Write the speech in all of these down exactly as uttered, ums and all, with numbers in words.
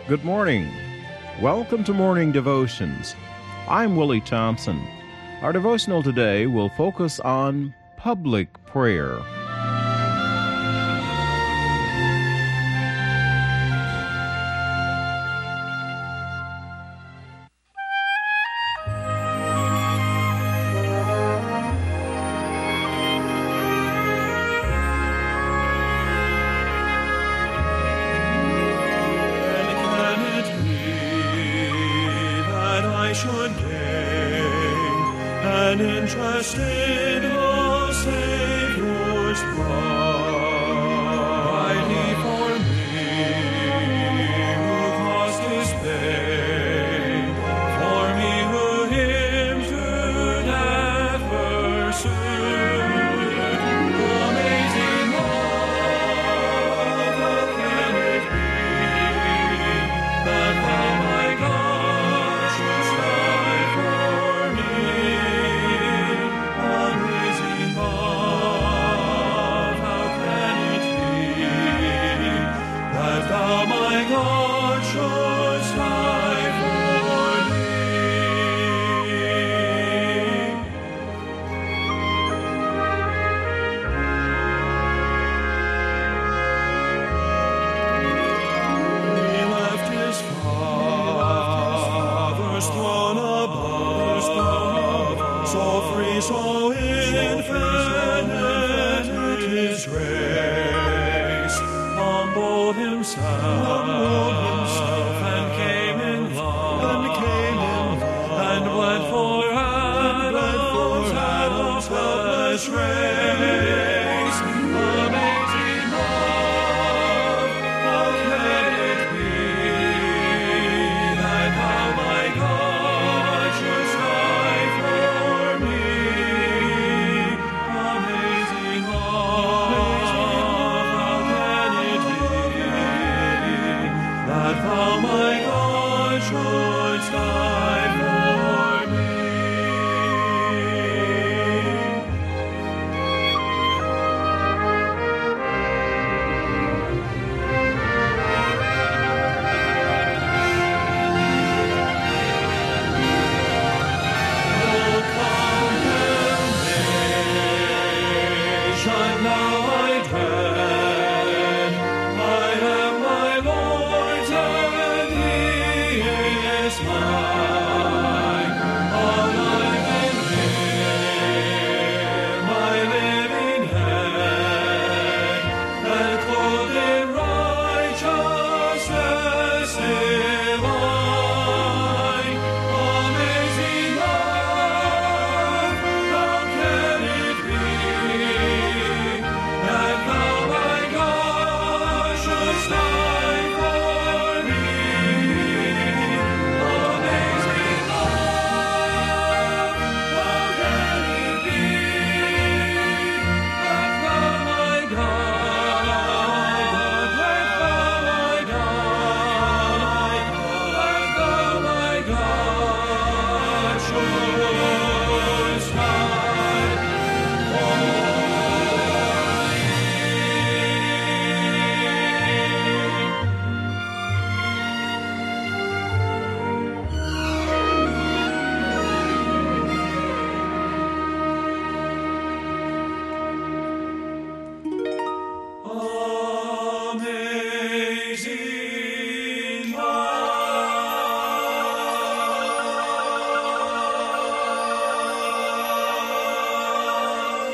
Good morning. Welcome to Morning Devotions. I'm Willie Thompson. Our devotional today will focus on public prayer. Should gain an interest in the Savior's blood. He for me who caused His pain, for me who Him to death pursued. Amazing love, how can it be that Thou, my God, shouldst die for me? Amazing love, how can it be that Thou, my God, shouldst die for me? He left His Father's throne above, so free, so infinite His grace, humbled Himself, and came in love, and bled for Adam's helpless race. Amazing love, how can it be that Thou, my God, shouldst die for me? Amazing love, how can it be that Thou, my God, shouldst die for me? Now I dread, I am my Lord's and He is mine. Alive in Him, my living head, and clothed in righteousness divine. Amazing love, how can it be that Thou, my God, shouldst die for me? Amazing love, how can it be that Thou, my God, that Thou, my God, that Thou, my God, shouldst die for me? Amazing love.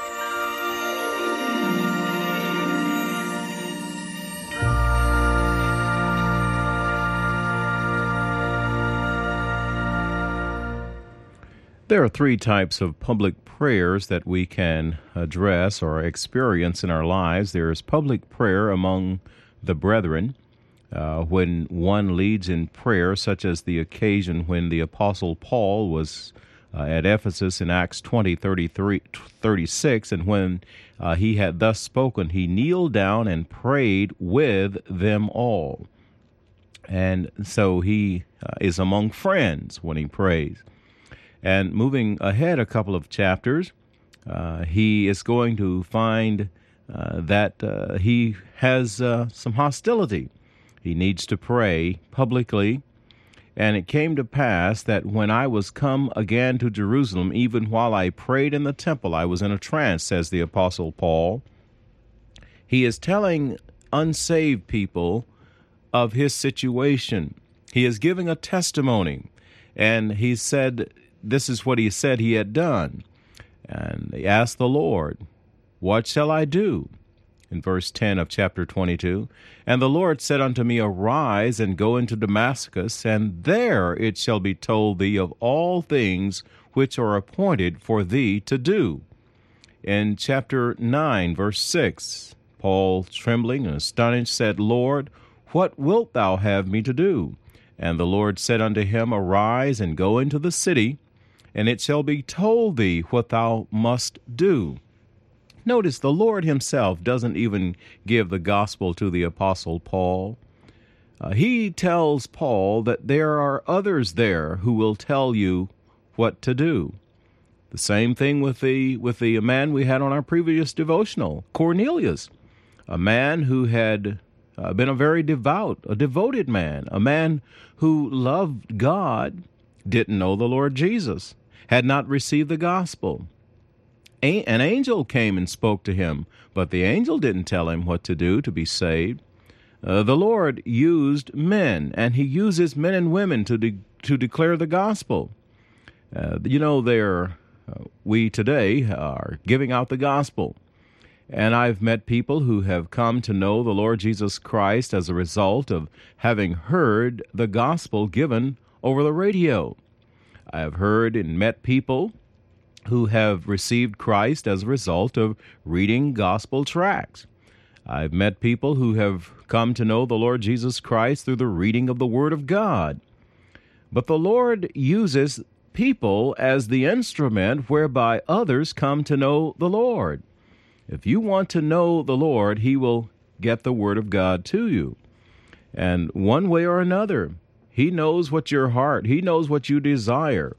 There are three types of public prayers that we can address or experience in our lives. There is public prayer among the brethren, uh, when one leads in prayer, such as the occasion when the Apostle Paul was uh, at Ephesus in Acts twenty, thirty-three, thirty-six, and when uh, he had thus spoken, he kneeled down and prayed with them all. And so he uh, is among friends when he prays. And moving ahead a couple of chapters, uh, he is going to find uh, that uh, he has uh, some hostility. He needs to pray publicly. And it came to pass that when I was come again to Jerusalem, even while I prayed in the temple, I was in a trance, says the Apostle Paul. He is telling unsaved people of his situation. He is giving a testimony. And he said, this is what he said he had done. And he asked the Lord, what shall I do? In verse ten of chapter twenty-two, and the Lord said unto me, arise and go into Damascus, and there it shall be told thee of all things which are appointed for thee to do. In chapter nine, verse six, Paul, trembling and astonished, said, Lord, what wilt thou have me to do? And the Lord said unto him, arise and go into the city, and it shall be told thee what thou must do. Notice the Lord himself doesn't even give the gospel to the Apostle Paul. Uh, he tells Paul that there are others there who will tell you what to do. The same thing with the with the man we had on our previous devotional, Cornelius, a man who had uh, been a very devout, a devoted man, a man who loved God, didn't know the Lord Jesus, had not received the gospel. An angel came and spoke to him, but the angel didn't tell him what to do to be saved. Uh, the Lord used men, and he uses men and women to de- to declare the gospel. Uh, you know, there uh, we today are giving out the gospel, and I've met people who have come to know the Lord Jesus Christ as a result of having heard the gospel given over the radio. I have heard and met people who have received Christ as a result of reading gospel tracts. I've met people who have come to know the Lord Jesus Christ through the reading of the Word of God. But the Lord uses people as the instrument whereby others come to know the Lord. If you want to know the Lord, He will get the Word of God to you. And one way or another, He knows what your heart, He knows what you desire.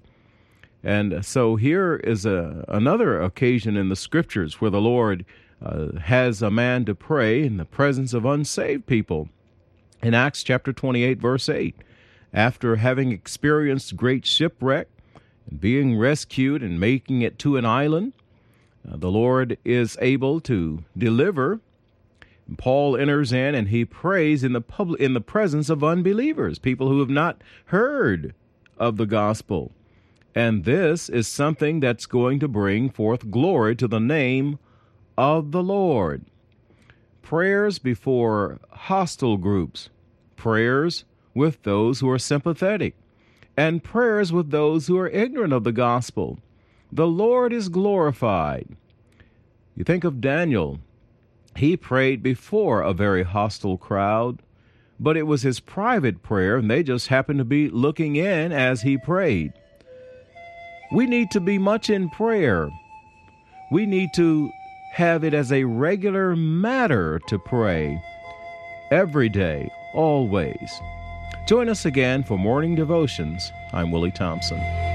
And so here is a, another occasion in the Scriptures where the Lord uh, has a man to pray in the presence of unsaved people. In Acts chapter twenty-eight, verse eight, after having experienced great shipwreck and being rescued and making it to an island, uh, the Lord is able to deliver. Paul enters in and he prays in the public, in the presence of unbelievers, people who have not heard of the gospel. And this is something that's going to bring forth glory to the name of the Lord. Prayers before hostile groups, prayers with those who are sympathetic, and prayers with those who are ignorant of the gospel. The Lord is glorified. You think of Daniel. He prayed before a very hostile crowd, but it was his private prayer, and they just happened to be looking in as he prayed. We need to be much in prayer. We need to have it as a regular matter to pray every day, always. Join us again for Morning Devotions. I'm Willie Thompson.